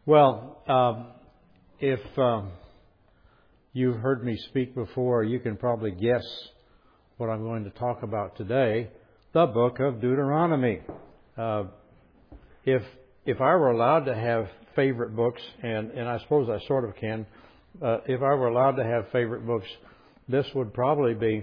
Well, if you've heard me speak before, you can probably guess what I'm going to talk about today, the book of Deuteronomy. If I were allowed to have favorite books, and I suppose I sort of can, if I were allowed to have favorite books, this would probably be,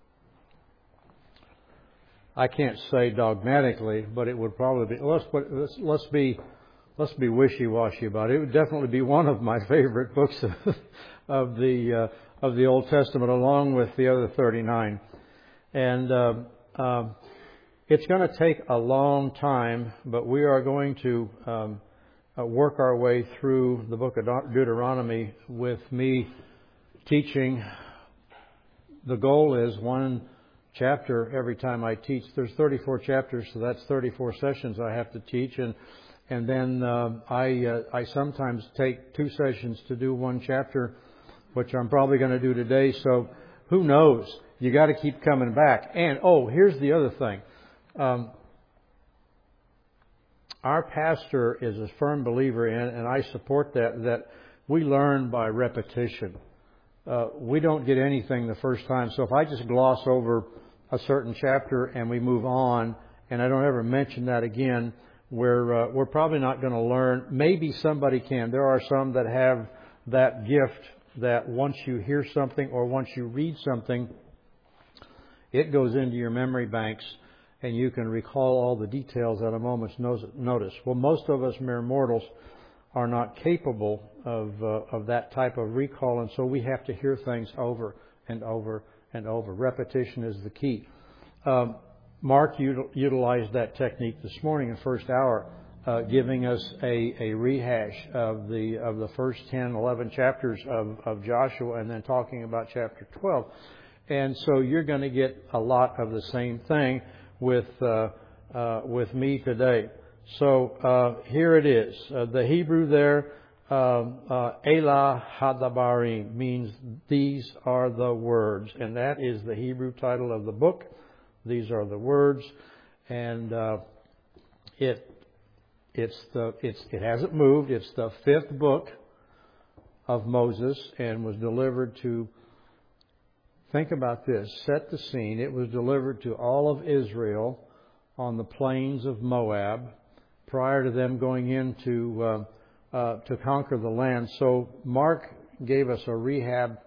I can't say dogmatically, but it would probably be, let's be wishy-washy about it. It would definitely be one of my favorite books of the Old Testament, along with the other 39. And it's going to take a long time, but we are going to work our way through the book of Deuteronomy with me teaching. The goal is one chapter every time I teach. There's 34 chapters, so that's 34 sessions I have to teach, and then I sometimes take 2 sessions to do one chapter, which I'm probably going to do today. So who knows? You got to keep coming back. And here's the other thing. Our pastor is a firm believer in, and I support that we learn by repetition. We don't get anything the first time. So if I just gloss over a certain chapter and we move on, and I don't ever mention that again, we're probably not going to learn. Maybe somebody can. There are some that have that gift that once you hear something or once you read something, it goes into your memory banks and you can recall all the details at a moment's notice. Well, most of us mere mortals are not capable of that type of recall, and so we have to hear things over and over and over. Repetition is the key. Mark utilized that technique this morning in first hour, giving us a rehash of the first 10, 11 chapters of Joshua, and then talking about chapter 12. And so you're going to get a lot of the same thing with me today. So here it is. The Hebrew there, Elah Hadabarim, means these are the words, and that is the Hebrew title of the book. These are the words, and it hasn't moved. It's the 5th book of Moses, and was delivered to. Think about this. Set the scene. It was delivered to all of Israel on the plains of Moab prior to them going in to conquer the land. So Mark gave us a recap,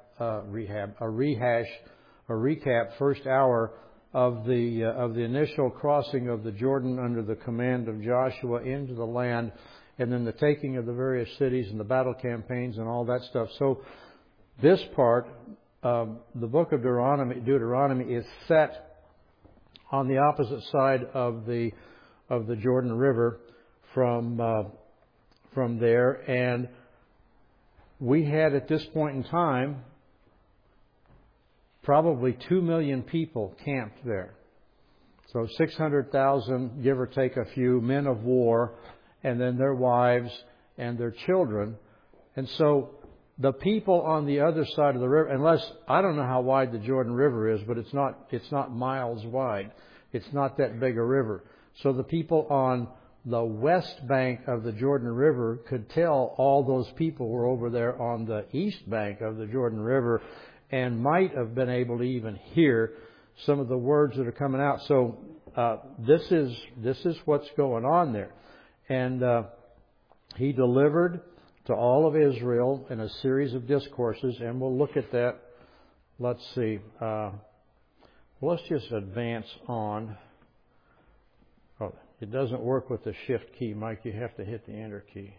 first hour of the initial crossing of the Jordan under the command of Joshua into the land, and then the taking of the various cities and the battle campaigns and all that stuff. So this part, the book of Deuteronomy is set on the opposite side of the Jordan River from there, and we had at this point in time probably 2 million people camped there. So 600,000, give or take a few, men of war, and then their wives and their children. And so the people on the other side of the river, I don't know how wide the Jordan River is, but it's not miles wide. It's not that big a river. So the people on the west bank of the Jordan River could tell all those people were over there on the east bank of the Jordan River, and might have been able to even hear some of the words that are coming out. So this is what's going on there. And he delivered to all of Israel in a series of discourses, and we'll look at that. Let's see. Let's just advance on. Oh, it doesn't work with the Shift key, Mike. You have to hit the Enter key.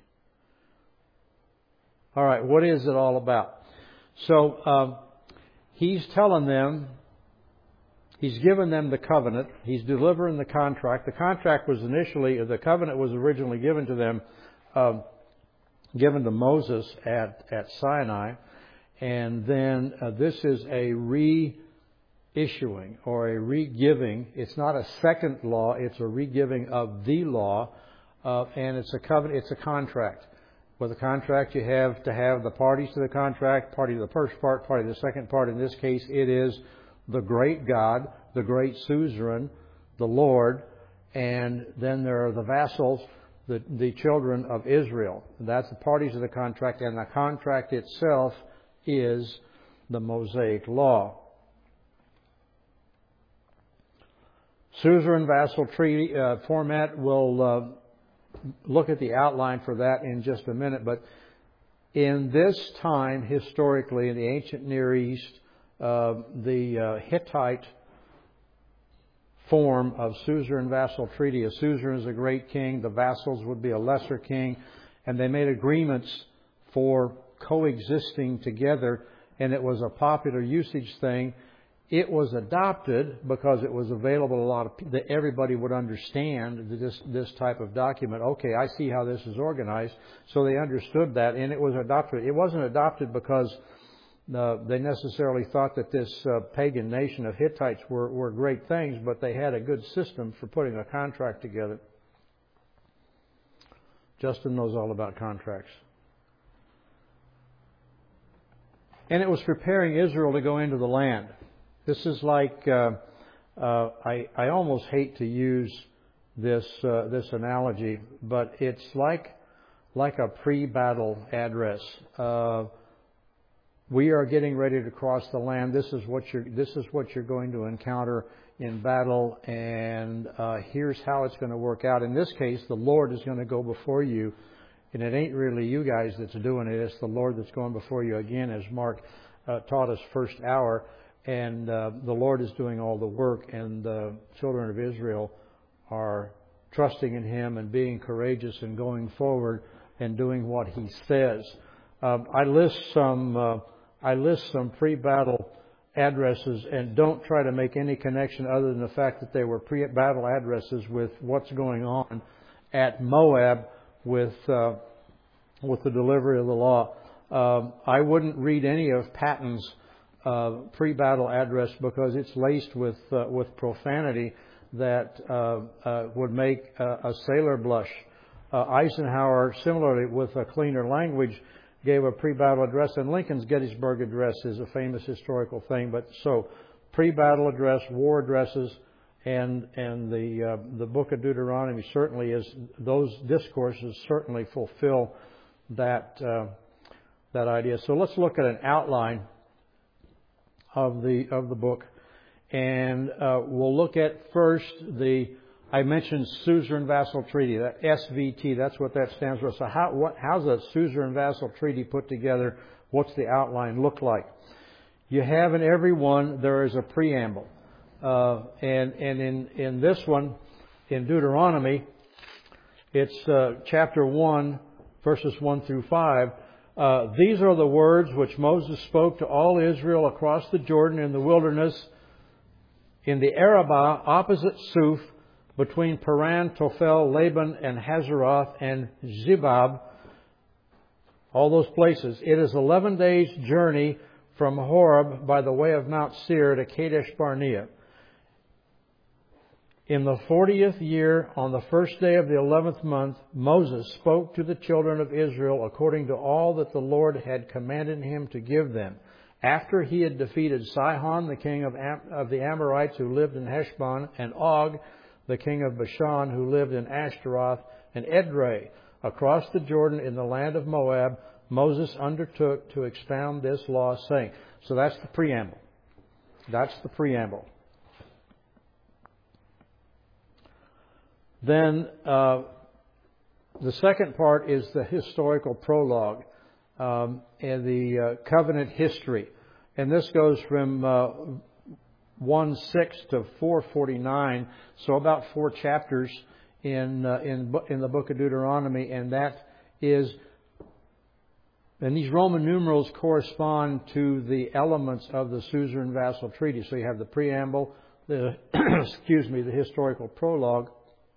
All right, what is it all about? So he's telling them, he's given them the covenant. He's delivering the contract. The covenant was originally given to them, given to Moses at Sinai. And then this is a reissuing or a re-giving. It's not a second law. It's a re-giving of the law. And it's a covenant. It's a contract. With a contract, you have to have the parties to the contract, party to the first part, party to the second part. In this case, it is the great God, the great suzerain, the Lord, and then there are the vassals the children of Israel. That's the parties of the contract, and the contract itself is the Mosaic Law. Suzerain vassal treaty format, we'll look at the outline for that in just a minute, but in this time, historically, in the ancient Near East, the Hittite form of suzerain vassal treaty. A suzerain is a great king. The vassals would be a lesser king. And they made agreements for coexisting together. And it was a popular usage thing. It was adopted because it was available that everybody would understand this type of document. Okay, I see how this is organized. So they understood that, and it was adopted. It wasn't adopted because they necessarily thought that this pagan nation of Hittites were great things, but they had a good system for putting a contract together. Justin knows all about contracts. And it was preparing Israel to go into the land. This is like, I almost hate to use this analogy, but it's like a pre-battle address. We are getting ready to cross the land. This is what you're going to encounter in battle, and here's how it's going to work out. In this case, the Lord is going to go before you, and it ain't really you guys that's doing it. It's the Lord that's going before you. Again, as Mark taught us first hour, and the Lord is doing all the work, and the children of Israel are trusting in Him and being courageous and going forward and doing what He says. I list some pre-battle addresses, and don't try to make any connection other than the fact that they were pre-battle addresses with what's going on at Moab with the delivery of the law. I wouldn't read any of Patton's pre-battle address because it's laced with profanity that would make a sailor blush. Eisenhower, similarly with a cleaner language, gave a pre-battle address, and Lincoln's Gettysburg Address is a famous historical thing. But so, pre-battle address, war addresses, and the book of Deuteronomy certainly is, those discourses certainly fulfill that idea. So let's look at an outline of the book, and we'll look at first I mentioned suzerain vassal treaty, that SVT. That's what that stands for. So how's a suzerain vassal treaty put together? What's the outline look like? You have in every one there is a preamble, and in this one, in Deuteronomy, it's chapter 1, verses 1 through 5. These are the words which Moses spoke to all Israel across the Jordan in the wilderness, in the Arabah opposite Suf, between Paran, Tophel, Laban, and Hazeroth, and Zebab, all those places. It is 11 days' journey from Horeb by the way of Mount Seir to Kadesh Barnea. In the 40th year, on the first day of the 11th month, Moses spoke to the children of Israel according to all that the Lord had commanded him to give them. After he had defeated Sihon, the king of the Amorites who lived in Heshbon, and Og, the king of Bashan, who lived in Ashtaroth, and Edrei, across the Jordan in the land of Moab, Moses undertook to expound this law, saying. So that's the preamble. That's the preamble. Then the second part is the historical prologue and the covenant history. And this goes from 1:6 to 4:49, so about 4 chapters in the book of Deuteronomy, and that is, and these Roman numerals correspond to the elements of the suzerain vassal treaty. So you have the preamble, the the historical prologue.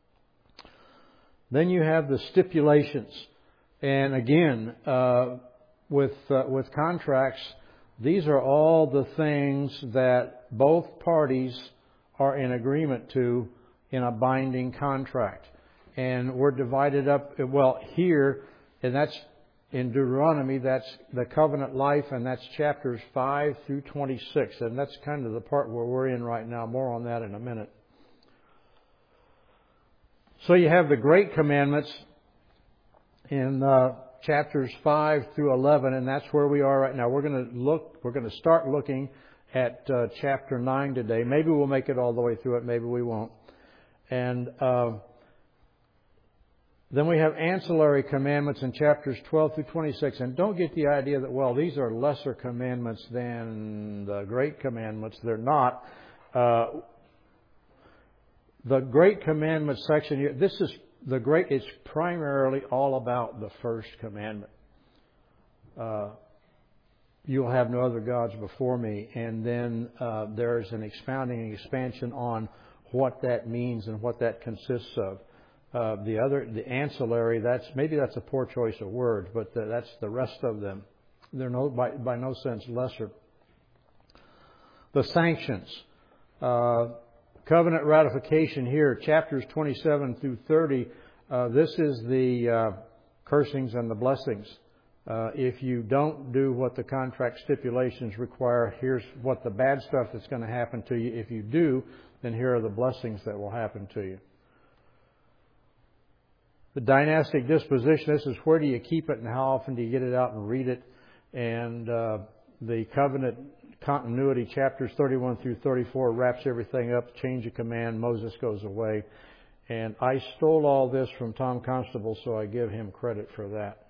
Then you have the stipulations, and again, with contracts, these are all the things that both parties are in agreement to in a binding contract. And we're divided up, well, here, and that's in Deuteronomy, that's the covenant life, and that's chapters 5 through 26. And that's kind of the part where we're in right now. More on that in a minute. So you have the Great Commandments, in chapters 5 through 11, and that's where we are right now. We're going to start looking at chapter 9 today. Maybe we'll make it all the way through it, maybe we won't. And then we have ancillary commandments in chapters 12 through 26. And don't get the idea that, well, these are lesser commandments than the great commandments. They're not. The great commandments section here, it's primarily all about the first commandment. You'll have no other gods before me. And then there's an expansion on what that means and what that consists of. The ancillary, that's a poor choice of words, but that's the rest of them. They're by no sense lesser. The sanctions. Covenant ratification here, chapters 27 through 30. This is the cursings and the blessings. If you don't do what the contract stipulations require, here's what the bad stuff that's going to happen to you. If you do, then here are the blessings that will happen to you. The dynastic disposition, this is where do you keep it and how often do you get it out and read it. And the covenant continuity, chapters 31 through 34, wraps everything up. Change of command, Moses goes away. And I stole all this from Tom Constable, so I give him credit for that.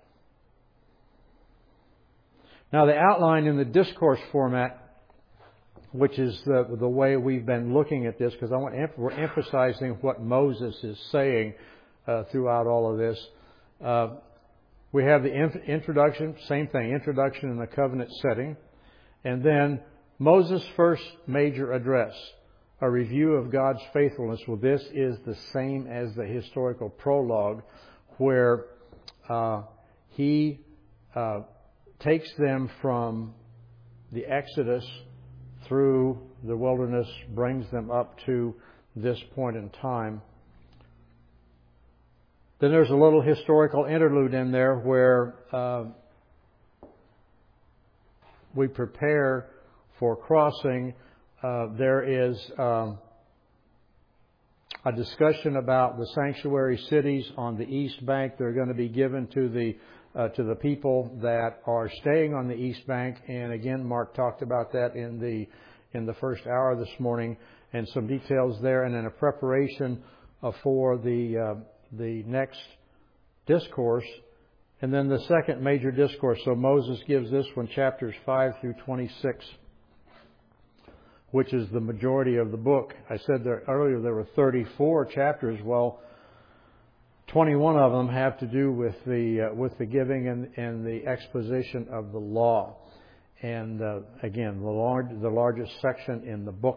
Now the outline in the discourse format, which is the way we've been looking at this, because we're emphasizing what Moses is saying throughout all of this. We have the introduction, same thing, introduction in the covenant setting. And then Moses' first major address, a review of God's faithfulness. Well, this is the same as the historical prologue where he takes them from the Exodus through the wilderness, brings them up to this point in time. Then there's a little historical interlude in there where we prepare for crossing. There is a discussion about the sanctuary cities on the east bank. They're going to be given to the people that are staying on the east bank. And again, Mark talked about that in the first hour this morning, and some details there, and then a preparation for the next discourse, and then the second major discourse. So Moses gives this one, chapters 5 through 26, which is the majority of the book. I said there earlier there were 34 chapters. Well, 21 of them have to do with the giving and the exposition of the law. And again, the largest section in the book.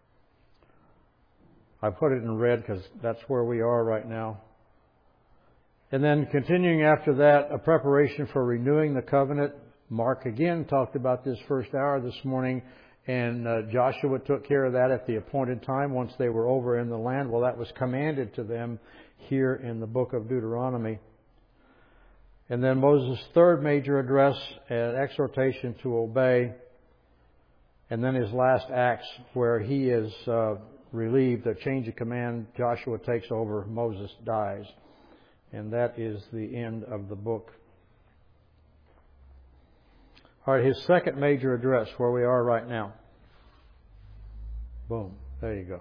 I put it in red because that's where we are right now. And then continuing after that, a preparation for renewing the covenant. Mark again talked about this first hour this morning, and Joshua took care of that at the appointed time once they were over in the land. Well, that was commanded to them here in the book of Deuteronomy. And then Moses' third major address, an exhortation to obey. And then his last acts where he is relieved, a change of command. Joshua takes over, Moses dies. And that is the end of the book. All right, his second major address, where we are right now. Boom. There you go.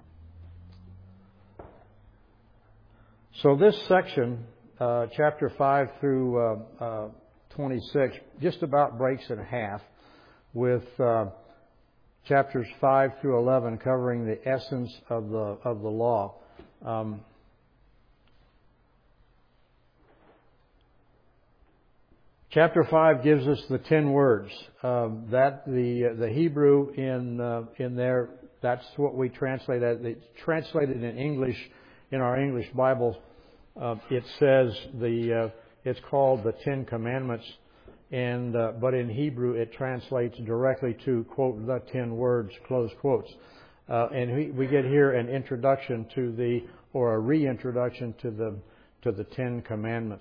So this section, chapter 5 through 26, just about breaks in half, with chapters 5 through 11 covering the essence of the law. Chapter 5 gives us the 10 words. That the Hebrew in there, that's what we translate as. It's translated in English, in our English Bible. It says it's called the 10 Commandments, and but in Hebrew it translates directly to, quote, the 10 words, close quotes. And we get here an introduction or a reintroduction to the 10 Commandments.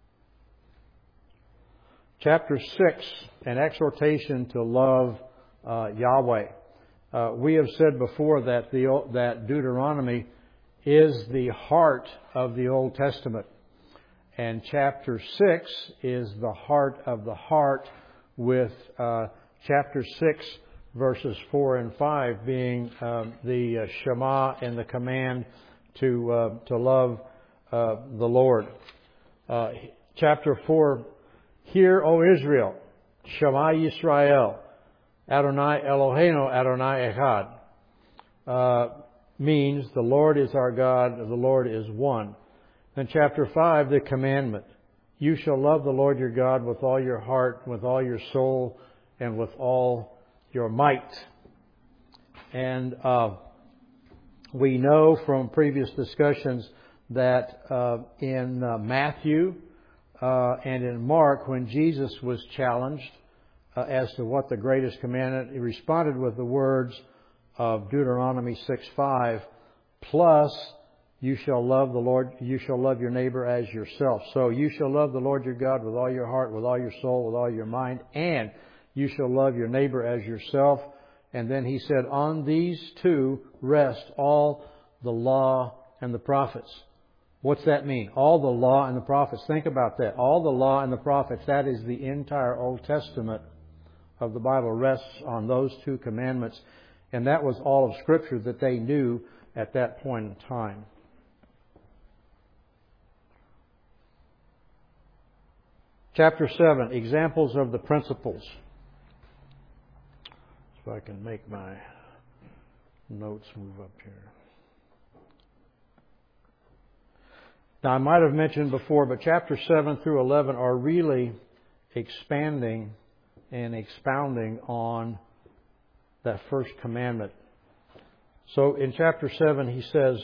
Chapter 6, an exhortation to love Yahweh. We have said before that that Deuteronomy is the heart of the Old Testament. And chapter 6 is the heart of the heart, with chapter 6 verses 4 and 5 being the Shema and the command to love the Lord. Chapter 4, Hear, O Israel, Shema Yisrael, Adonai Eloheinu, Adonai Echad, means the Lord is our God, the Lord is one. Then chapter 5, the commandment. You shall love the Lord your God with all your heart, with all your soul, and with all your might. And we know from previous discussions that in Matthew and in Mark, when Jesus was challenged as to what the greatest commandment, he responded with the words of Deuteronomy 6:5, plus you shall love the Lord, you shall love your neighbor as yourself. So you shall love the Lord your God with all your heart, with all your soul, with all your mind, and you shall love your neighbor as yourself. And then he said, on these two rest all the law and the prophets. What's that mean? All the law and the prophets. Think about that. All the law and the prophets, that is the entire Old Testament of the Bible, rests on those two commandments. And that was all of Scripture that they knew at that point in time. Chapter 7, examples of the principles. If I can make my notes move up here. Now, I might have mentioned before, but chapter 7 through 11 are really expanding and expounding on that first commandment. So in chapter 7, he says,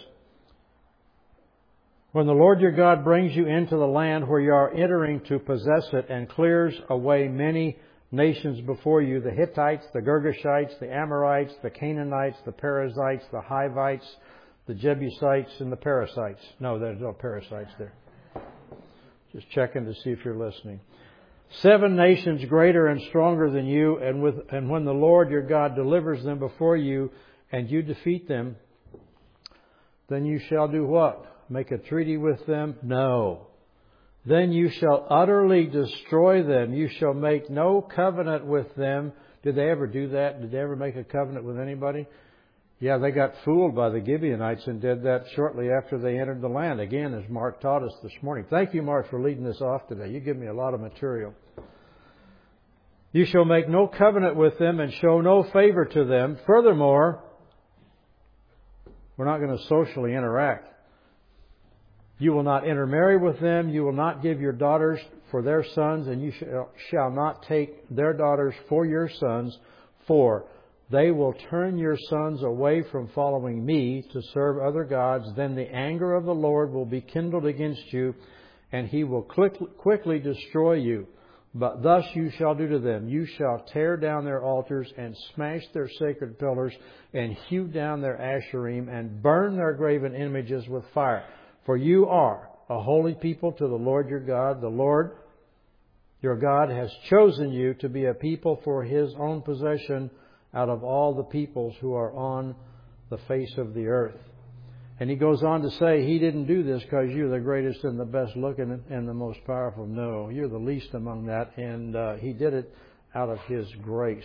when the Lord your God brings you into the land where you are entering to possess it and clears away many nations before you, the Hittites, the Girgashites, the Amorites, the Canaanites, the Perizzites, the Hivites, the Jebusites, and the Perizzites. No, there's no Perizzites there. Just checking to see if you're listening. 7 nations greater and stronger than you, and when the Lord your God delivers them before you and you defeat them, then you shall do what? Make a treaty with them? No. Then you shall utterly destroy them. You shall make no covenant with them. Did they ever do that? Did they ever make a covenant with anybody? Yeah, they got fooled by the Gibeonites and did that shortly after they entered the land. Again, as Mark taught us this morning. Thank you, Mark, for leading this off today. You give me a lot of material. You shall make no covenant with them and show no favor to them. Furthermore, we're not going to socially interact. You will not intermarry with them. You will not give your daughters for their sons, and you shall not take their daughters for your sons, for they will turn your sons away from following me to serve other gods. Then the anger of the Lord will be kindled against you, and he will quickly destroy you. But thus you shall do to them. You shall tear down their altars and smash their sacred pillars and hew down their asherim and burn their graven images with fire. For you are a holy people to the Lord your God. The Lord your God has chosen you to be a people for his own possession out of all the peoples who are on the face of the earth. And he goes on to say, he didn't do this because you're the greatest and the best looking and the most powerful. No, you're the least among that. And he did it out of his grace.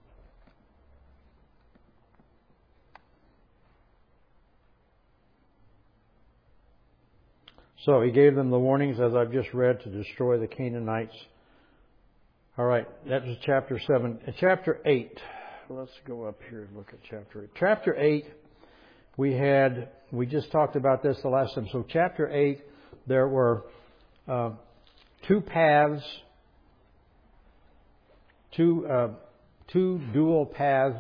So he gave them the warnings, as I've just read, to destroy the Canaanites. All right, that was chapter 7. Chapter 8. Let's go up here and look at chapter 8. Chapter 8, we just talked about this the last time. So chapter 8, there were 2 paths, two dual path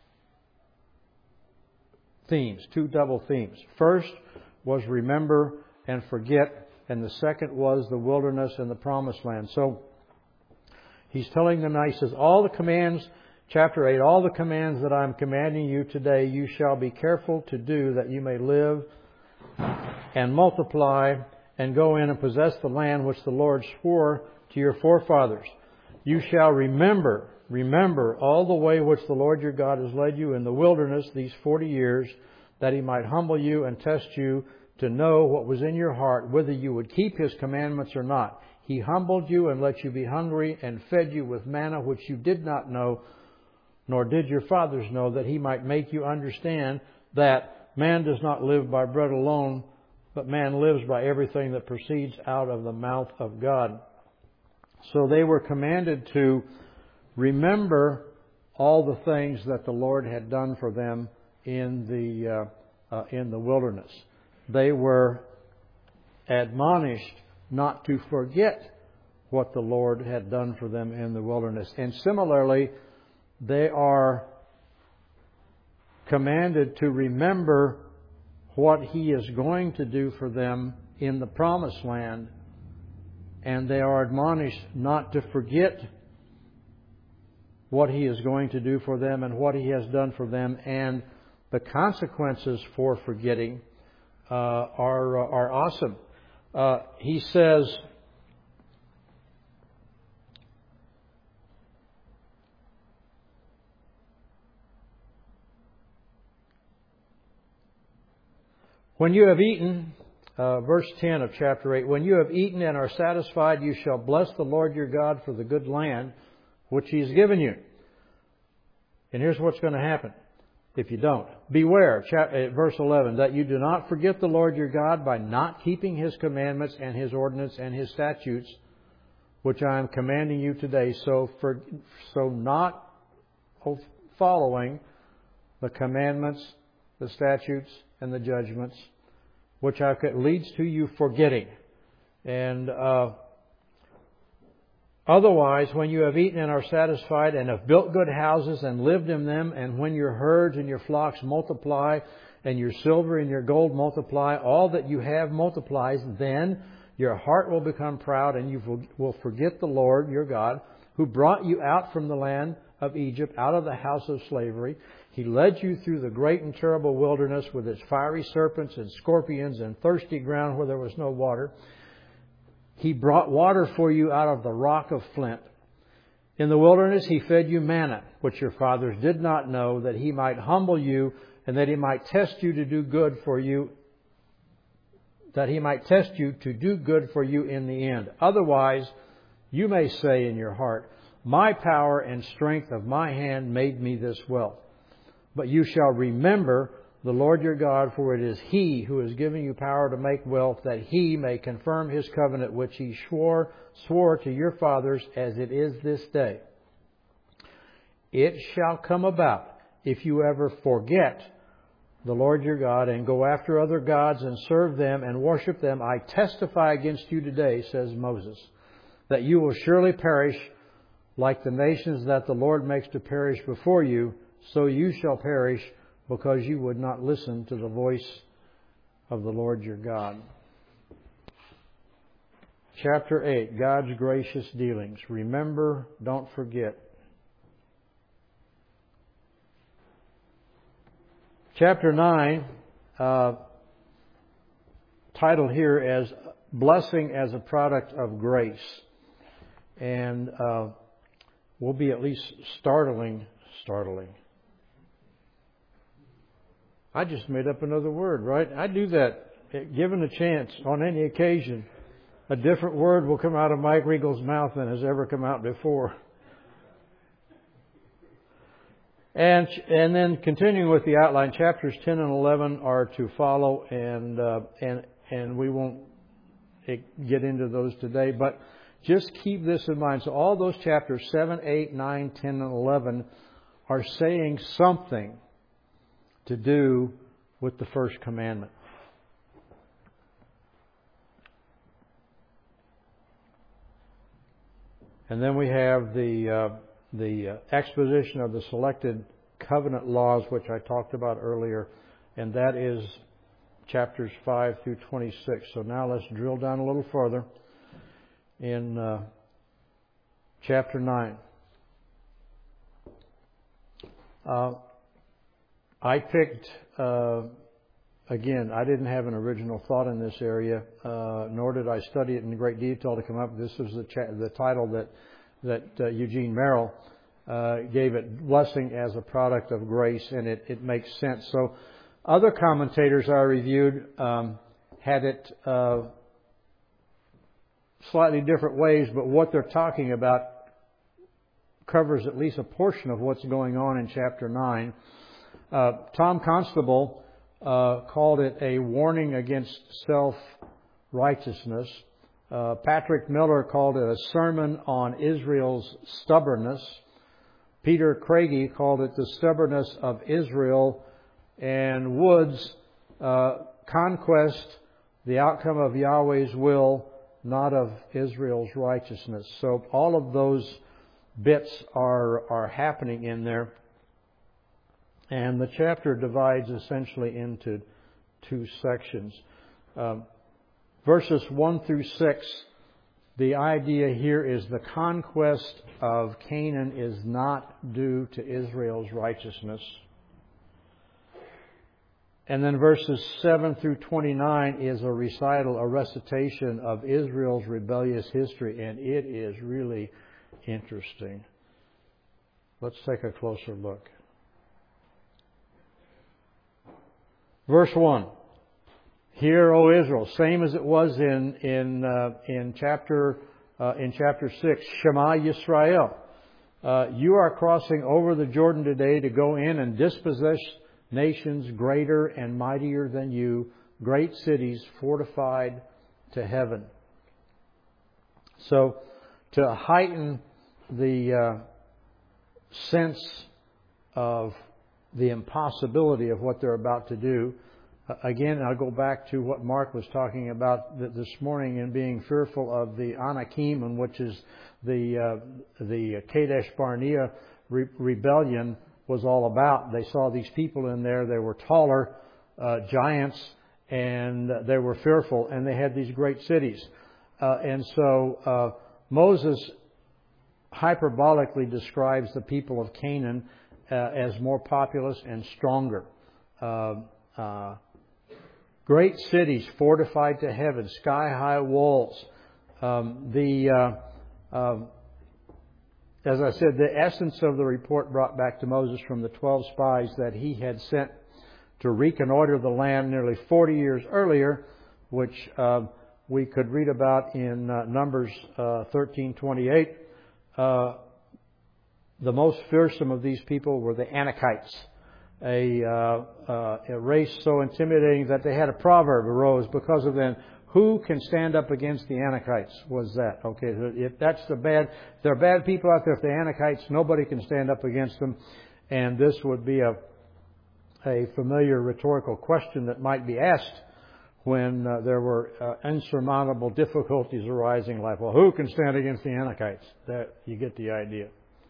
themes, 2 double themes. First was remember and forget, and the second was the wilderness and the promised land. So he's telling them now, he says, all the commands, chapter 8, all the commands that I'm commanding you today, you shall be careful to do, that you may live and multiply and go in and possess the land which the Lord swore to your forefathers. You shall remember all the way which the Lord your God has led you in the wilderness these 40 years, that he might humble you and test you, to know what was in your heart, whether you would keep His commandments or not. He humbled you and let you be hungry and fed you with manna which you did not know, nor did your fathers know, that He might make you understand that man does not live by bread alone, but man lives by everything that proceeds out of the mouth of God. So they were commanded to remember all the things that the Lord had done for them in the wilderness. They were admonished not to forget what the Lord had done for them in the wilderness. And similarly, they are commanded to remember what He is going to do for them in the promised land. And they are admonished not to forget what He is going to do for them and what He has done for them. And the consequences for forgetting are awesome. He says, when you have eaten, verse 10 of chapter 8, when you have eaten and are satisfied, you shall bless the Lord your God for the good land which He has given you. And here's what's going to happen if you don't. Beware, verse 11, that you do not forget the Lord your God by not keeping His commandments and His ordinance and His statutes, which I am commanding you today. So not following the commandments, the statutes, and the judgments, which leads to you forgetting. And otherwise, when you have eaten and are satisfied and have built good houses and lived in them, and when your herds and your flocks multiply, and your silver and your gold multiply, all that you have multiplies, then your heart will become proud, and you will forget the Lord your God, who brought you out from the land of Egypt, out of the house of slavery. He led you through the great and terrible wilderness with its fiery serpents and scorpions and thirsty ground where there was no water. He brought water for you out of the rock of flint. In the wilderness He fed you manna, which your fathers did not know, that He might humble you and that He might test you to do good for you, that He might test you to do good for you in the end. Otherwise, you may say in your heart, my power and strength of my hand made me this wealth. But you shall remember the Lord your God, for it is He who is giving you power to make wealth, that He may confirm His covenant, which He swore to your fathers, as it is this day. It shall come about, if you ever forget the Lord your God and go after other gods and serve them and worship them, I testify against you today, says Moses, that you will surely perish like the nations that the Lord makes to perish before you, so you shall perish, because you would not listen to the voice of the Lord your God. Chapter 8, God's gracious dealings. Remember, don't forget. Chapter 9, titled here as Blessing as a Product of Grace. And will be at least startling. I just made up another word, right? I do that. Given a chance, on any occasion, a different word will come out of Mike Regal's mouth than has ever come out before. And then continuing with the outline, chapters 10 and 11 are to follow, and we won't get into those today, but just keep this in mind. So all those chapters 7, 8, 9, 10, and 11 are saying something to do with the first commandment. And then we have the exposition of the selected covenant laws, which I talked about earlier, and that is chapters 5 through 26. So now let's drill down a little further in chapter 9. I picked, again, I didn't have an original thought in this area, nor did I study it in great detail to come up. This was the title that Eugene Merrill gave it, Blessing as a Product of Grace, and it makes sense. So other commentators I reviewed had it slightly different ways, but what they're talking about covers at least a portion of what's going on in chapter 9. Tom Constable called it a warning against self-righteousness. Patrick Miller called it a sermon on Israel's stubbornness. Peter Craigie called it the stubbornness of Israel. And Woods, conquest, the outcome of Yahweh's will, not of Israel's righteousness. So all of those bits are happening in there. And the chapter divides essentially into two sections. Verses 1 through 6, the idea here is the conquest of Canaan is not due to Israel's righteousness. And then verses 7 through 29 is a recital, a recitation of Israel's rebellious history, and it is really interesting. Let's take a closer look. Verse 1. Hear, O Israel, same as it was in chapter 6. Shema Yisrael. You are crossing over the Jordan today to go in and dispossess nations greater and mightier than you, great cities fortified to heaven. So, to heighten the sense of the impossibility of what they're about to do, again, I'll go back to what Mark was talking about this morning in being fearful of the Anakim, and which is the Kadesh Barnea rebellion was all about. They saw these people in there. They were taller giants, and they were fearful, and they had these great cities. And so Moses hyperbolically describes the people of Canaan as more populous and stronger. Great cities fortified to heaven, sky-high walls. As I said, the essence of the report brought back to Moses from the 12 spies that he had sent to reconnoiter the land nearly 40 years earlier, which we could read about in Numbers 13:28. The most fearsome of these people were the Anakites, a race so intimidating that they had a proverb arose because of them. Who can stand up against the Anakites? Was that okay? If that's there are bad people out there. If the Anakites, nobody can stand up against them. And this would be a familiar rhetorical question that might be asked when there were insurmountable difficulties arising. Like, well, who can stand against the Anakites? That you get the idea.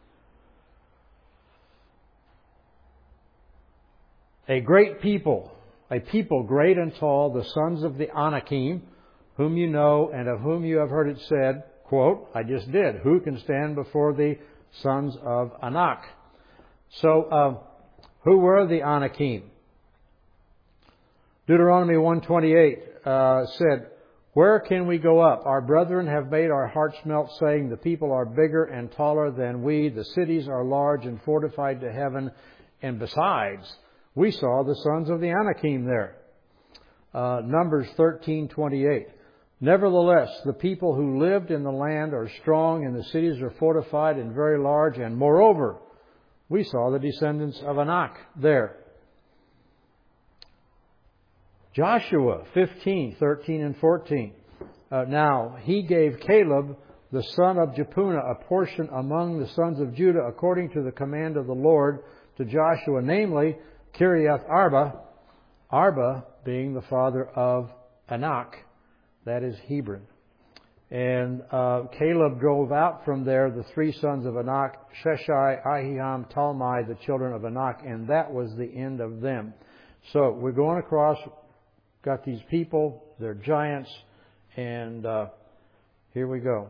A great people, a people great and tall, the sons of the Anakim, whom you know and of whom you have heard it said, quote, I just did, who can stand before the sons of Anak? So, who were the Anakim? Deuteronomy 1:28 said, where can we go up? Our brethren have made our hearts melt, saying, the people are bigger and taller than we. The cities are large and fortified to heaven. And besides, we saw the sons of the Anakim there. Numbers 13:28. Nevertheless, the people who lived in the land are strong, and the cities are fortified and very large. And moreover, we saw the descendants of Anak there. Joshua 15:13 and 14. Now, he gave Caleb, the son of Jephunneh, a portion among the sons of Judah, according to the command of the Lord to Joshua, namely, Kiriath Arba, Arba being the father of Anak, that is Hebron. And Caleb drove out from there the three sons of Anak, Sheshai, Ahiham, Talmai, the children of Anak, and that was the end of them. So we're going across, got these people, they're giants, and here we go.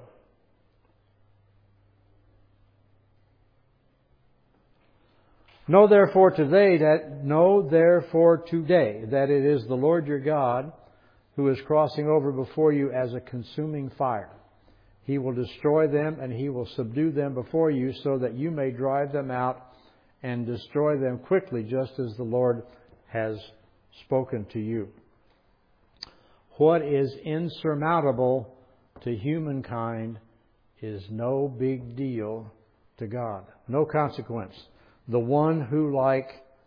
Know therefore today that it is the Lord your God who is crossing over before you as a consuming fire. He will destroy them, and he will subdue them before you, so that you may drive them out and destroy them quickly, just as the Lord has spoken to you. What is insurmountable to humankind is no big deal to God. No consequence. The one who, like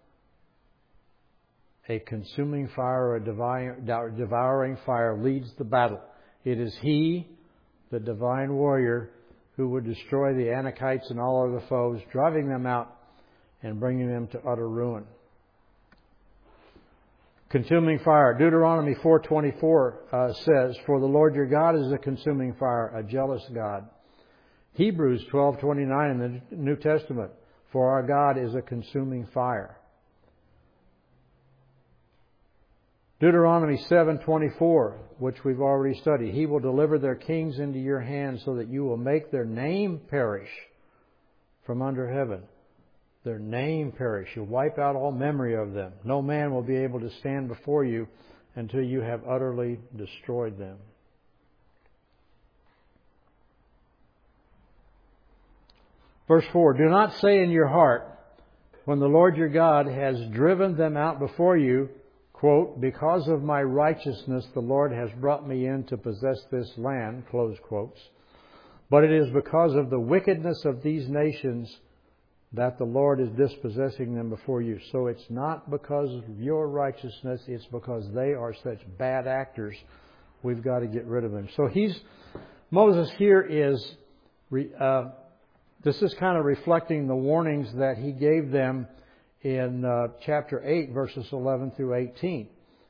a consuming fire or a devouring fire, leads the battle. It is He, the divine warrior, who would destroy the Anakites and all other foes, driving them out and bringing them to utter ruin. Consuming fire. Deuteronomy 4:24 says, "For the Lord your God is a consuming fire, a jealous God." Hebrews 12:29 in the New Testament, "For our God is a consuming fire." Deuteronomy 7:24, which we've already studied, "He will deliver their kings into your hands so that you will make their name perish from under heaven." Their name perish. You wipe out all memory of them. No man will be able to stand before you until you have utterly destroyed them. Verse 4, "Do not say in your heart, when the Lord your God has driven them out before you, quote, 'Because of my righteousness the Lord has brought me in to possess this land,' close quotes. But it is because of the wickedness of these nations that the Lord is dispossessing them before you." So it's not because of your righteousness, it's because they are such bad actors. We've got to get rid of them. So Moses here is, this is kind of reflecting the warnings that he gave them in chapter 8, verses 11 through 18.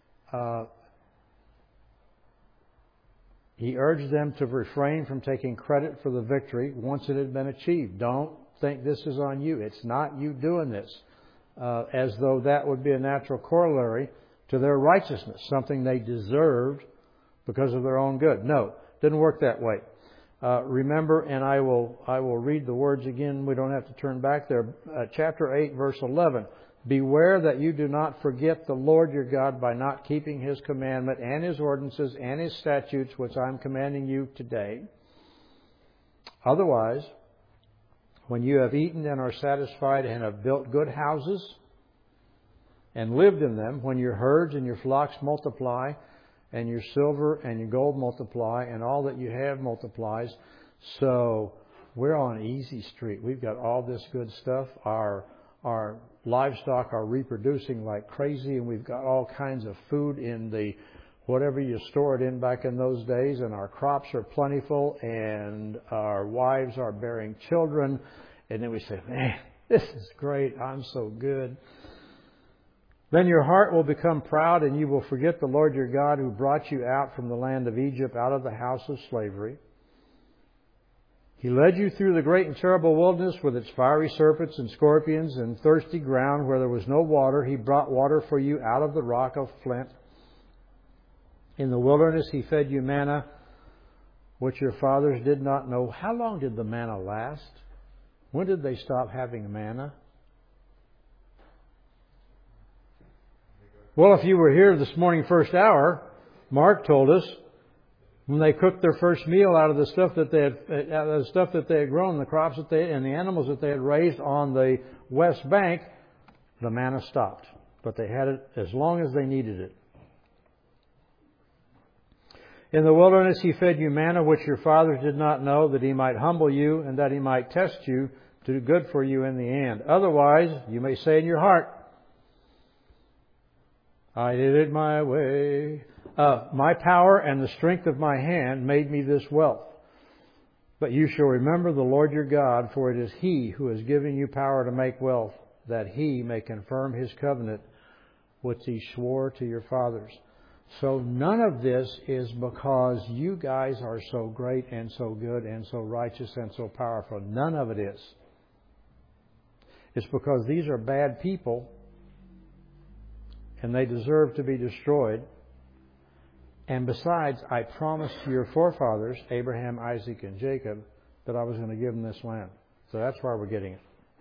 He urged them to refrain from taking credit for the victory once it had been achieved. Don't think this is on you. It's not you doing this. As though that would be a natural corollary to their righteousness, something they deserved because of their own good. No, didn't work that way. Remember, and I will read the words again. We don't have to turn back there. Chapter 8, verse 11. "Beware that you do not forget the Lord your God by not keeping His commandment and His ordinances and His statutes, which I am commanding you today. Otherwise, when you have eaten and are satisfied and have built good houses and lived in them, when your herds and your flocks multiply and your silver and your gold multiply and all that you have multiplies." So we're on easy street. We've got all this good stuff. Our livestock are reproducing like crazy, and we've got all kinds of food in the whatever you store it in back in those days, and our crops are plentiful, and our wives are bearing children, and then we say, "Man, this is great. I'm so good." "Then your heart will become proud, and you will forget the Lord your God who brought you out from the land of Egypt, out of the house of slavery. He led you through the great and terrible wilderness with its fiery serpents and scorpions and thirsty ground where there was no water. He brought water for you out of the rock of flint. In the wilderness He fed you manna, which your fathers did not know." How long did the manna last? When did they stop having manna? Well, if you were here this morning, first hour, Mark told us when they cooked their first meal out of the stuff that they had grown, the crops and the animals that they had raised on the west bank, the manna stopped. But they had it as long as they needed it. "In the wilderness He fed you manna, which your fathers did not know, that He might humble you and that He might test you to do good for you in the end. Otherwise, you may say in your heart, 'I did it my way. My power and the strength of my hand made me this wealth.' But you shall remember the Lord your God, for it is He who has given you power to make wealth, that He may confirm His covenant, which He swore to your fathers." So none of this is because you guys are so great and so good and so righteous and so powerful. None of it is. It's because these are bad people and they deserve to be destroyed. And besides, I promised to your forefathers, Abraham, Isaac, and Jacob, that I was going to give them this land. So that's why we're getting it.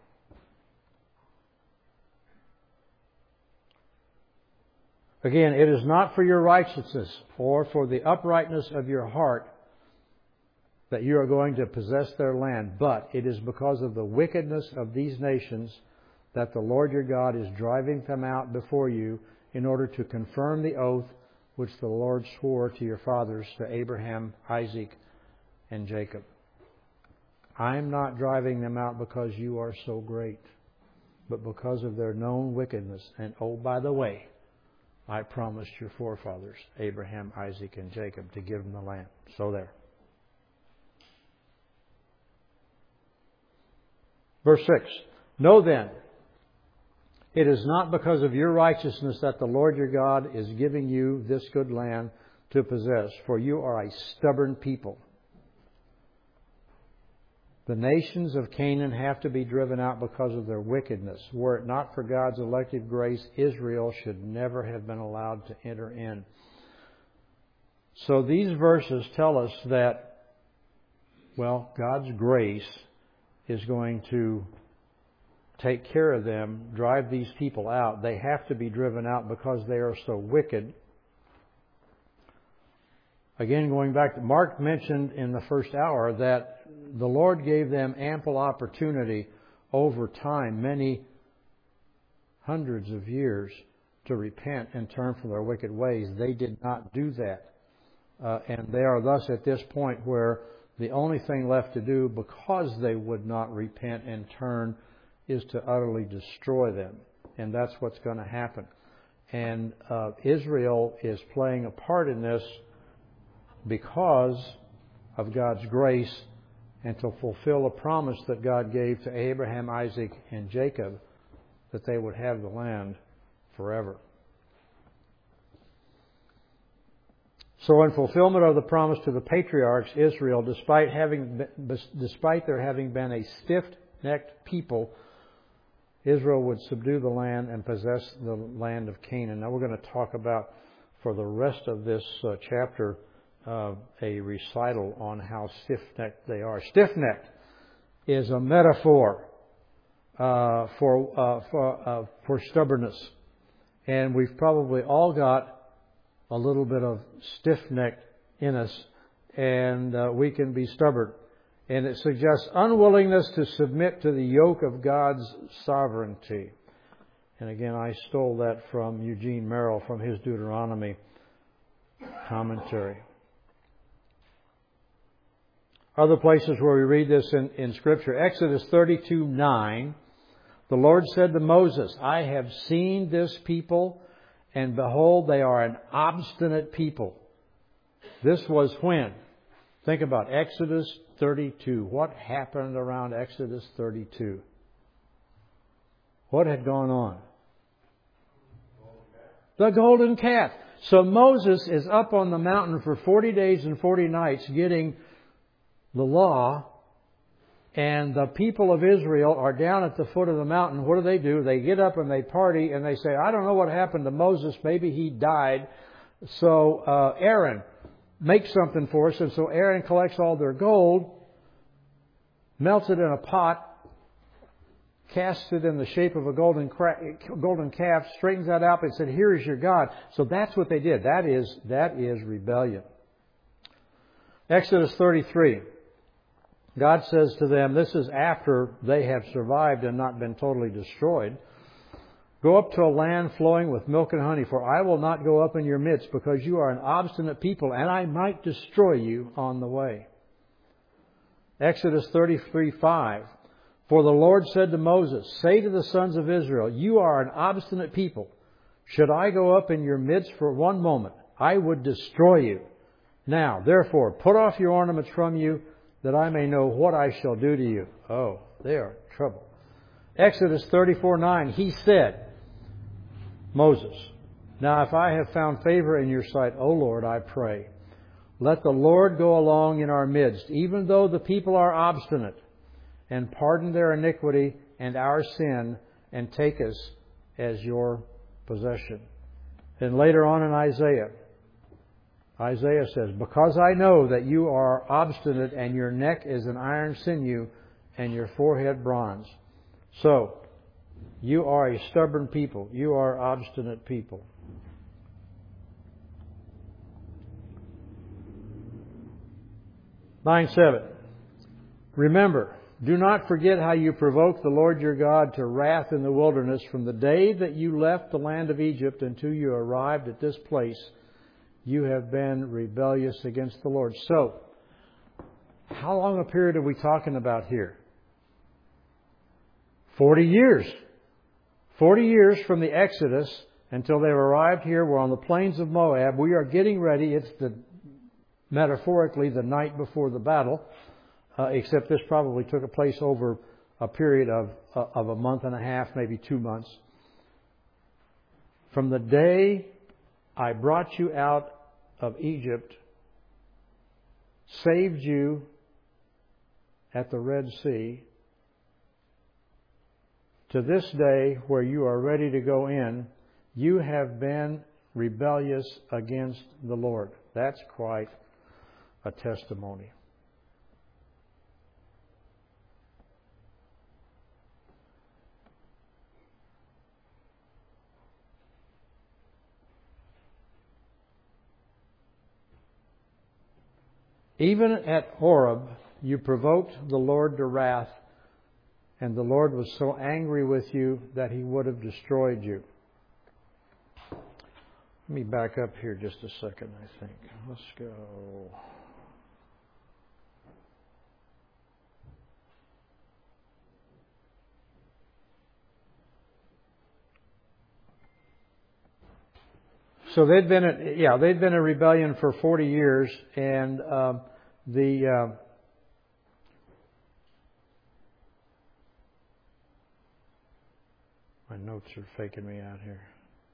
Again, it is not for your righteousness or for the uprightness of your heart that you are going to possess their land, but it is because of the wickedness of these nations that the Lord your God is driving them out before you in order to confirm the oath which the Lord swore to your fathers, to Abraham, Isaac, and Jacob. I'm not driving them out because you are so great, but because of their known wickedness. And oh, by the way, I promised your forefathers, Abraham, Isaac, and Jacob, to give them the land. So there. Verse 6. Know then, it is not because of your righteousness that the Lord your God is giving you this good land to possess, for you are a stubborn people. The nations of Canaan have to be driven out because of their wickedness. Were it not for God's elected grace, Israel should never have been allowed to enter in. So these verses tell us that, well, God's grace is going to take care of them, drive these people out. They have to be driven out because they are so wicked. Again, going back to Mark mentioned in the first hour that the Lord gave them ample opportunity over time, many hundreds of years, to repent and turn from their wicked ways. They did not do that. And they are thus at this point where the only thing left to do, because they would not repent and turn, is to utterly destroy them. And that's what's going to happen. And Israel is playing a part in this because of God's grace and to fulfill a promise that God gave to Abraham, Isaac, and Jacob, that they would have the land forever. So in fulfillment of the promise to the patriarchs, Israel, despite there having been a stiff-necked people, Israel would subdue the land and possess the land of Canaan. Now we're going to talk about, for the rest of this chapter, a recital on how stiff-necked they are. Stiff-necked is a metaphor for stubbornness. And we've probably all got a little bit of stiff-necked in us, and we can be stubborn. And it suggests unwillingness to submit to the yoke of God's sovereignty. And again, I stole that from Eugene Merrill from his Deuteronomy commentary. Other places where we read this in Scripture. Exodus 32:9. The Lord said to Moses, I have seen this people, and behold, they are an obstinate people. This was when? Think about Exodus 32. What happened around Exodus 32? What had gone on? The golden calf. So Moses is up on the mountain for 40 days and 40 nights getting the law, and the people of Israel are down at the foot of the mountain. What do? They get up and they party, and they say, I don't know what happened to Moses. Maybe he died. So Aaron, make something for us. And so Aaron collects all their gold, melts it in a pot, casts it in the shape of a golden calf, straightens that out, and said, here is your God. So that's what they did. That is rebellion. Exodus 33. God says to them, this is after they have survived and not been totally destroyed. Go up to a land flowing with milk and honey, for I will not go up in your midst, because you are an obstinate people, and I might destroy you on the way. Exodus 33:5. For the Lord said to Moses, say to the sons of Israel, you are an obstinate people. Should I go up in your midst for one moment, I would destroy you. Now, therefore, put off your ornaments from you, that I may know what I shall do to you. Oh, they are in trouble. Exodus 34:9, he said, Moses, now if I have found favor in your sight, O Lord, I pray, let the Lord go along in our midst, even though the people are obstinate, and pardon their iniquity and our sin, and take us as your possession. And later on in Isaiah says, because I know that you are obstinate, and your neck is an iron sinew, and your forehead bronze. So, you are a stubborn people. You are obstinate people. 9:7. Remember, do not forget how you provoked the Lord your God to wrath in the wilderness from the day that you left the land of Egypt until you arrived at this place, you have been rebellious against the Lord. So, how long a period are we talking about here? 40 years. 40 years from the Exodus until they arrived here. We're on the plains of Moab. We are getting ready. It's metaphorically the night before the battle, except this probably took place over a period of a month and a half, maybe 2 months. From the day I brought you out of Egypt, saved you at the Red Sea, to this day where you are ready to go in, you have been rebellious against the Lord. That's quite a testimony. Even at Horeb, you provoked the Lord to wrath, and the Lord was so angry with you that He would have destroyed you. Let me back up here just a second, I think. Let's go. So they'd been a rebellion for 40 years, and my notes are faking me out here.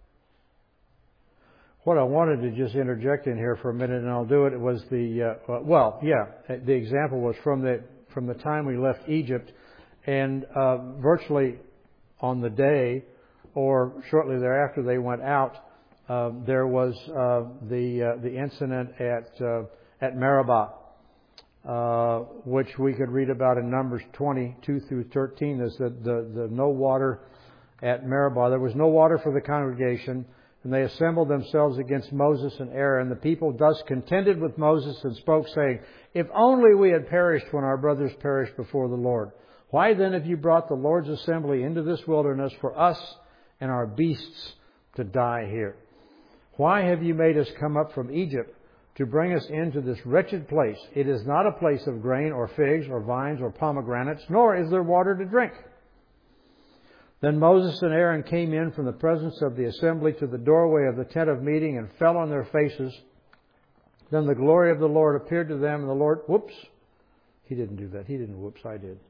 What I wanted to just interject in here for a minute, and I'll do it, was the example was from the time we left Egypt, and virtually on the day or shortly thereafter they went out, there was the incident at Meribah, which we could read about in Numbers 22 through 13. There's the no water at Meribah. There was no water for the congregation, and they assembled themselves against Moses and Aaron. The people thus contended with Moses and spoke, saying, "If only we had perished when our brothers perished before the Lord. Why then have you brought the Lord's assembly into this wilderness for us and our beasts to die here? Why have you made us come up from Egypt to bring us into this wretched place? It is not a place of grain or figs or vines or pomegranates, nor is there water to drink." Then Moses and Aaron came in from the presence of the assembly to the doorway of the tent of meeting and fell on their faces. Then the glory of the Lord appeared to them, and the Lord... Whoops. He didn't do that. He didn't whoops. I did.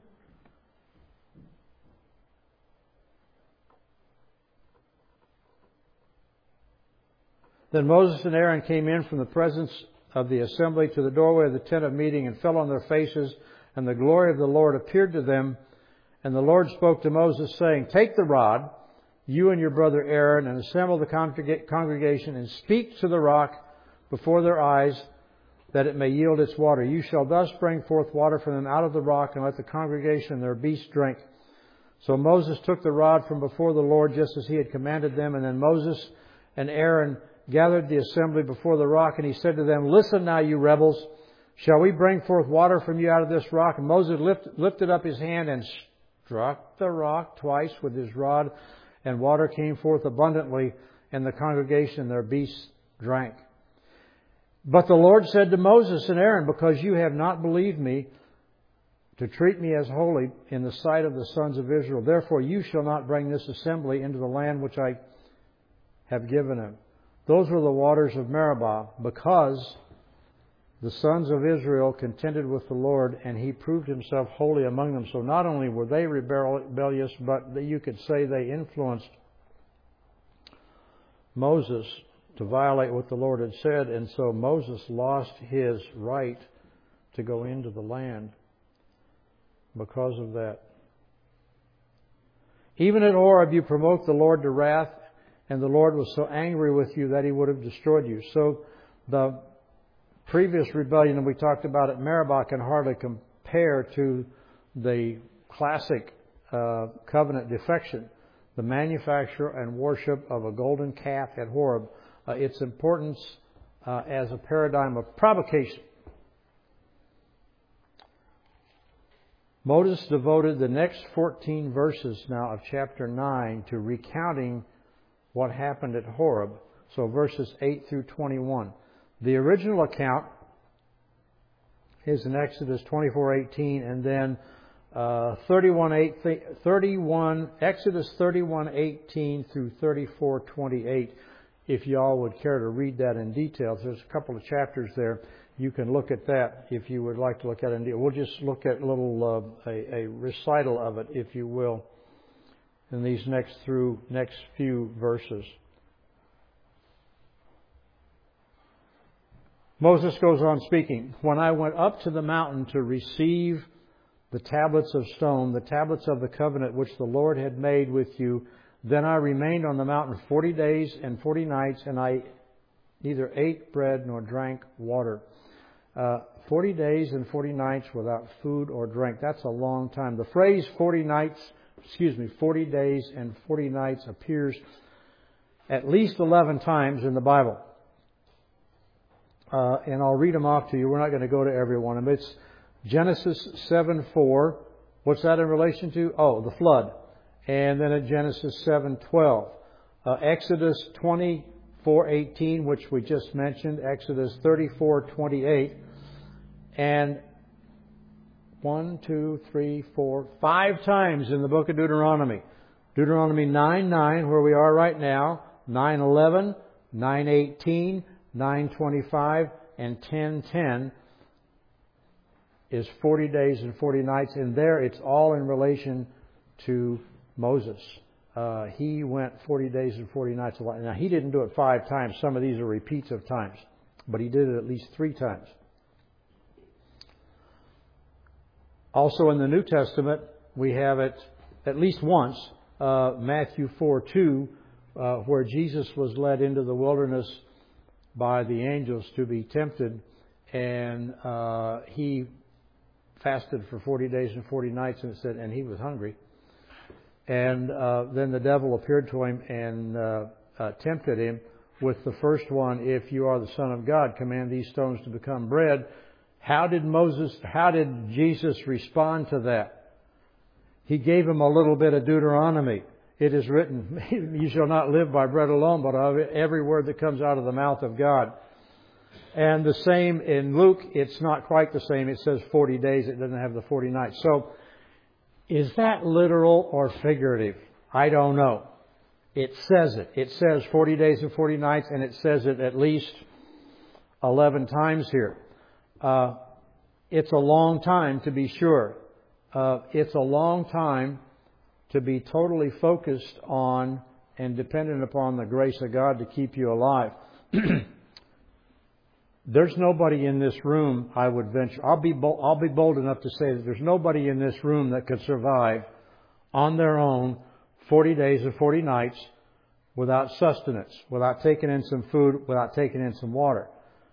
Then Moses and Aaron came in from the presence of the assembly to the doorway of the tent of meeting and fell on their faces, and the glory of the Lord appeared to them. And the Lord spoke to Moses, saying, "Take the rod, you and your brother Aaron, and assemble the congregation, and speak to the rock before their eyes, that it may yield its water. You shall thus bring forth water from them out of the rock, and let the congregation and their beasts drink." So Moses took the rod from before the Lord, just as he had commanded them. And then Moses and Aaron gathered the assembly before the rock, and he said to them, "Listen now, you rebels. Shall we bring forth water from you out of this rock?" And Moses lifted up his hand and struck the rock twice with his rod, and water came forth abundantly, and the congregation and their beasts drank. But the Lord said to Moses and Aaron, "Because you have not believed me to treat me as holy in the sight of the sons of Israel, therefore you shall not bring this assembly into the land which I have given them." Those were the waters of Meribah, because the sons of Israel contended with the Lord, and He proved Himself holy among them. So not only were they rebellious, but you could say they influenced Moses to violate what the Lord had said. And so Moses lost his right to go into the land because of that. Even at Horeb you provoked the Lord to wrath, and the Lord was so angry with you that He would have destroyed you. So the previous rebellion that we talked about at Meribah can hardly compare to the classic covenant defection, the manufacture and worship of a golden calf at Horeb. Its importance as a paradigm of provocation. Moses devoted the next 14 verses now of chapter 9 to recounting what happened at Horeb. So verses 8 through 21. The original account is in Exodus 24:18, and then Exodus 31:18 through 34:28. If y'all would care to read that in detail, there's a couple of chapters there. You can look at that if you would like to look at it in detail. We'll just look at a recital of it, if you will, in these next few verses. Moses goes on speaking. When I went up to the mountain to receive the tablets of stone, the tablets of the covenant which the Lord had made with you, then I remained on the mountain 40 days and 40 nights, and I neither ate bread nor drank water. 40 days and 40 nights without food or drink. That's a long time. The phrase 40 days and 40 nights appears at least 11 times in the Bible. And I'll read them off to you. We're not going to go to every one of them. It's Genesis 7:4. What's that in relation to? Oh, the flood. And then at Genesis 7:12. Exodus 24:18, which we just mentioned. Exodus 34:28. And 5 times in the book of Deuteronomy. Deuteronomy 9:9, where we are right now. 9:11, 9:18, 9:25, and 10:10 is 40 days and 40 nights. And there it's all in relation to Moses. He went 40 days and 40 nights. Now, he didn't do it 5 times. Some of these are repeats of times. But he did it at least 3 times. Also in the New Testament, we have it at least once, Matthew 4:2, where Jesus was led into the wilderness by the angels to be tempted, and he fasted for 40 days and 40 nights, and it said, and he was hungry. And then the devil appeared to him and tempted him with the first one, if you are the Son of God, command these stones to become bread. How did Jesus respond to that? He gave him a little bit of Deuteronomy. It is written, you shall not live by bread alone, but of every word that comes out of the mouth of God. And the same in Luke, it's not quite the same. It says 40 days. It doesn't have the 40 nights. So, is that literal or figurative? I don't know. It says it. It says 40 days and 40 nights, and it says it at least 11 times here. It's a long time to be sure. It's a long time to be totally focused on and dependent upon the grace of God to keep you alive. There's nobody in this room, I would venture. I'll be bold enough to say that there's nobody in this room that could survive on their own 40 days or 40 nights without sustenance, without taking in some food, without taking in some water.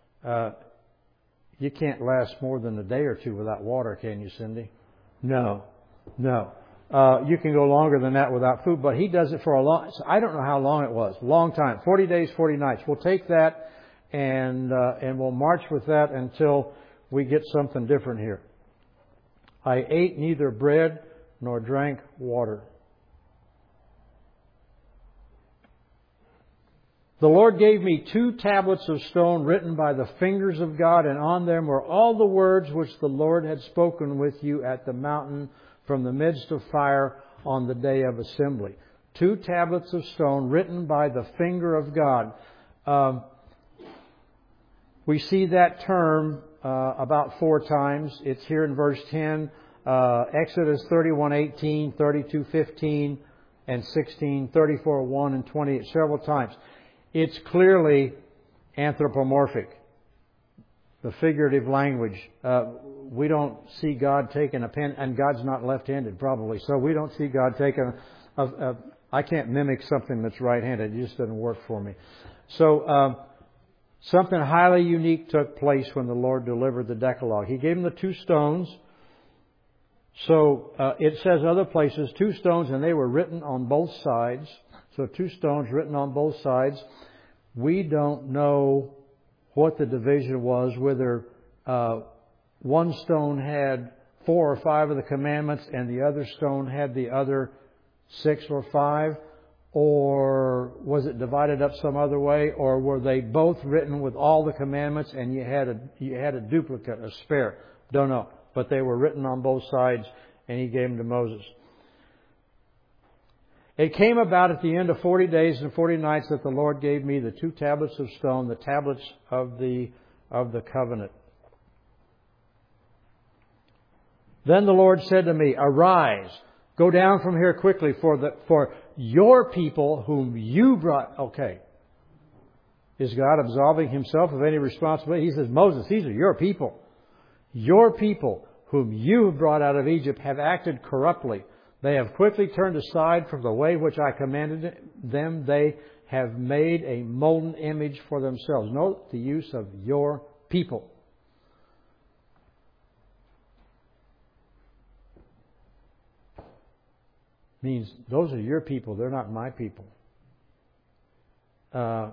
You can't last more than a day or two without water, can you, Cindy? No. You can go longer than that without food, but he does it for a long... I don't know how long it was. Long time. 40 days, 40 nights. We'll take that and we'll march with that until we get something different here. I ate neither bread nor drank water. The Lord gave me 2 tablets of stone written by the fingers of God, and on them were all the words which the Lord had spoken with you at the mountain from the midst of fire on the day of assembly. 2 tablets of stone written by the finger of God. We see that term about 4 times. It's here in verse 10, Exodus 31:18, 32:15, and 16, 34:1 and 20, several times. It's clearly anthropomorphic, the figurative language. We don't see God taking a pen, and God's not left-handed probably, so we don't see God taking I can't mimic something that's right-handed. It just doesn't work for me. So something highly unique took place when the Lord delivered the Decalogue. He gave him the 2 stones. So it says other places, 2 stones, and they were written on both sides. So 2 stones written on both sides. We don't know what the division was, whether one stone had 4 or 5 of the commandments and the other stone had the other 6 or 5, Or was it divided up some other way? Or were they both written with all the commandments and you had a duplicate, a spare? Don't know. But they were written on both sides and He gave them to Moses. It came about at the end of 40 days and 40 nights that the Lord gave me the 2 tablets of stone, the tablets of the covenant. Then the Lord said to me, "Arise, go down from here quickly, for your people whom you brought." Okay. Is God absolving Himself of any responsibility? He says, "Moses, these are your people. Your people whom you brought out of Egypt have acted corruptly. They have quickly turned aside from the way which I commanded them. They have made a molten image for themselves." Note the use of your people. Means those are your people. They're not my people. The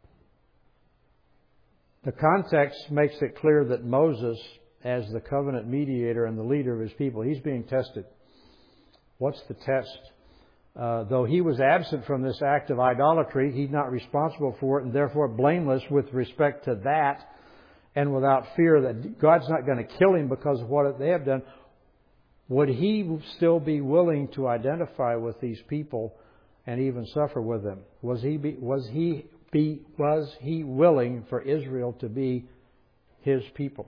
context makes it clear that Moses, as the covenant mediator and the leader of his people, he's being tested. What's the test? Though he was absent from this act of idolatry, he's not responsible for it and therefore blameless with respect to that, and without fear that God's not going to kill him because of what they have done. Would he still be willing to identify with these people and even suffer with them? Was he willing for Israel to be his people?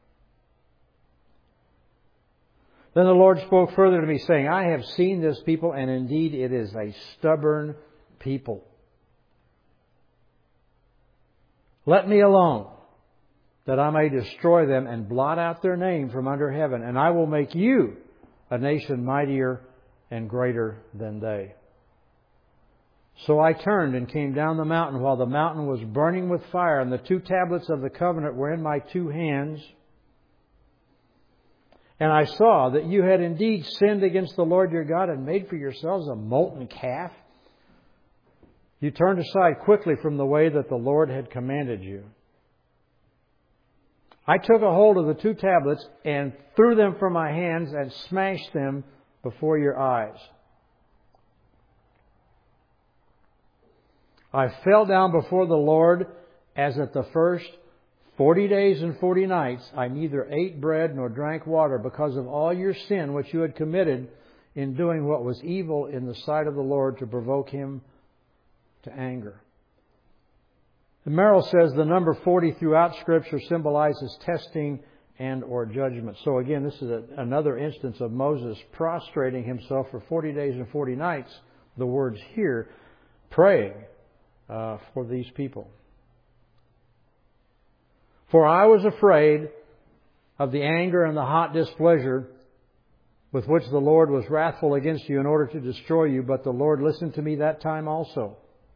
Then the Lord spoke further to me, saying, "I have seen this people, and indeed it is a stubborn people. Let me alone, that I may destroy them and blot out their name from under heaven, and I will make you a nation mightier and greater than they." So I turned and came down the mountain while the mountain was burning with fire, and the 2 tablets of the covenant were in my 2 hands. And I saw that you had indeed sinned against the Lord your God and made for yourselves a molten calf. You turned aside quickly from the way that the Lord had commanded you. I took a hold of the 2 tablets and threw them from my hands and smashed them before your eyes. I fell down before the Lord as at the first 40 days and 40 nights. I neither ate bread nor drank water because of all your sin which you had committed in doing what was evil in the sight of the Lord to provoke Him to anger. And Merrill says the number 40 throughout Scripture symbolizes testing and or judgment. So again, this is another instance of Moses prostrating himself for 40 days and 40 nights. The words here, praying for these people. "For I was afraid of the anger and the hot displeasure with which the Lord was wrathful against you in order to destroy you, but the Lord listened to me that time also.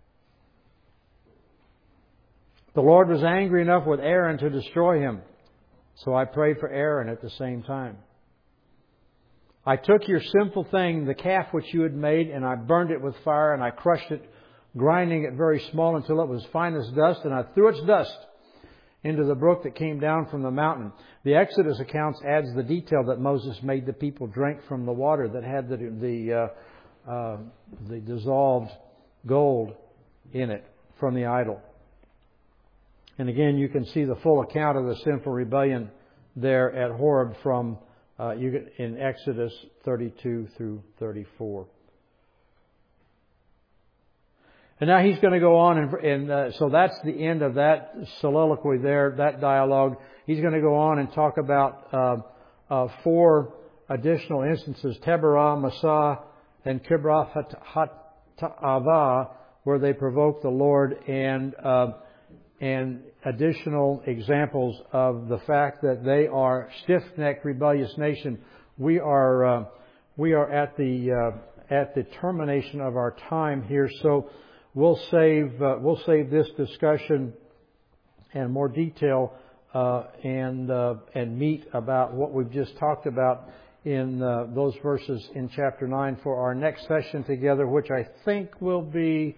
The Lord was angry enough with Aaron to destroy him, so I prayed for Aaron at the same time. I took your sinful thing, the calf which you had made, and I burned it with fire, and I crushed it, grinding it very small until it was fine as dust, and I threw its dust into the brook that came down from the mountain." The Exodus accounts adds the detail that Moses made the people drink from the water that had the dissolved gold in it from the idol. And again, you can see the full account of the sinful rebellion there at Horeb from in Exodus 32 through 34. And now he's going to go on, and so that's the end of that soliloquy there, that dialogue. He's going to go on and talk about 4 additional instances, Taberah, Massah, and Kibroth Hattaavah, where they provoke the Lord, and additional examples of the fact that they are stiff-necked, rebellious nation. We are at the termination of our time here, so we'll save this discussion and more detail and meet about what we've just talked about in those verses in chapter 9 for our next session together, which I think will be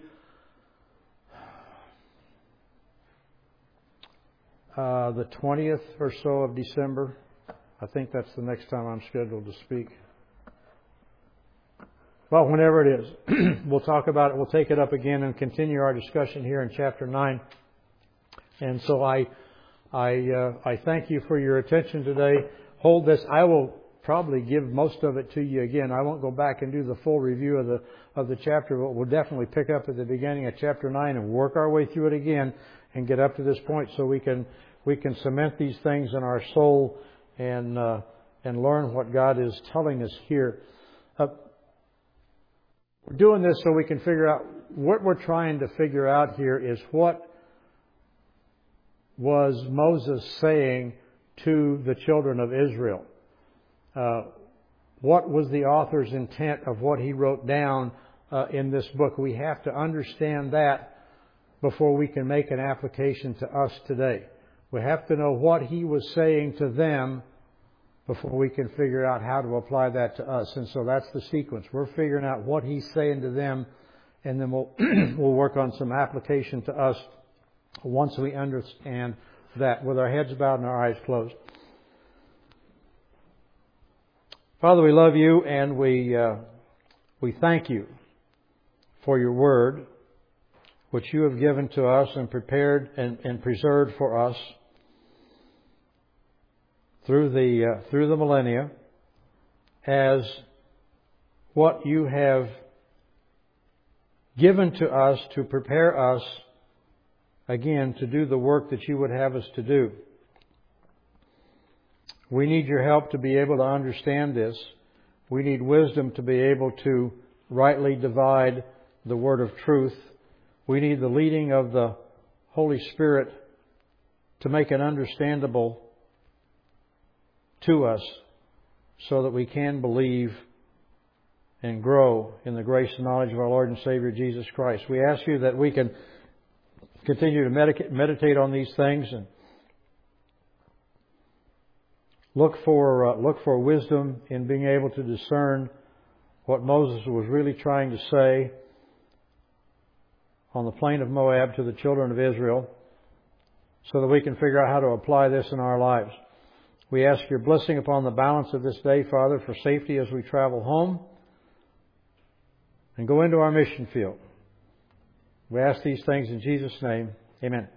the 20th or so of December. I think that's the next time I'm scheduled to speak. Well, whenever it is, we'll talk about it. We'll take it up again and continue our discussion here in chapter 9. And so I thank you for your attention today. Hold this. I will probably give most of it to you again. I won't go back and do the full review of the chapter, but we'll definitely pick up at the beginning of chapter 9 and work our way through it again and get up to this point so we can cement these things in our soul and learn what God is telling us here. We're doing this so we can figure out what we're trying to figure out here is what was Moses saying to the children of Israel. What was the author's intent of what he wrote down in this book? We have to understand that before we can make an application to us today. We have to know what he was saying to them before we can figure out how to apply that to us. And so that's the sequence. We're figuring out what he's saying to them, and then we'll work on some application to us once we understand that, with our heads bowed and our eyes closed. Father, we love you, and we thank you for your word, which you have given to us and prepared and preserved for us through the millennia as what you have given to us to prepare us again to do the work that you would have us to do. We need your help to be able to understand this. We need wisdom to be able to rightly divide the word of truth. We need the leading of the Holy Spirit to make it understandable to us so that we can believe and grow in the grace and knowledge of our Lord and Savior Jesus Christ. We ask you that we can continue to meditate on these things and look for wisdom in being able to discern what Moses was really trying to say on the plain of Moab to the children of Israel, so that we can figure out how to apply this in our lives. We ask your blessing upon the balance of this day, Father, for safety as we travel home and go into our mission field. We ask these things in Jesus' name. Amen.